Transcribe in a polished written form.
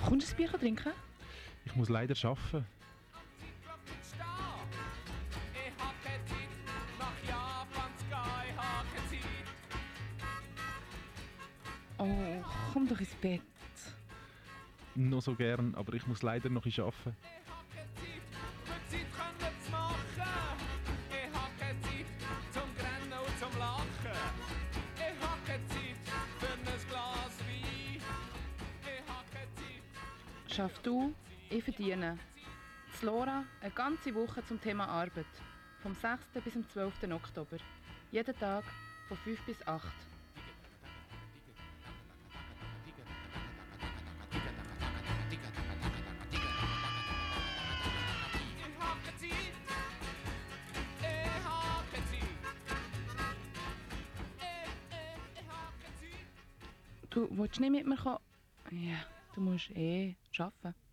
Kommst du ein Bier trinken? Ich muss leider arbeiten. Oh, komm doch ins Bett. Noch so gern, aber ich muss leider noch arbeiten. Schaff du, ich verdiene. Das Lora eine ganze Woche zum Thema Arbeit. Vom 6. bis zum 12. Oktober. Jeden Tag von 5 bis 8. Du willst nicht mit mir kommen? Ja, du musst arbeiten.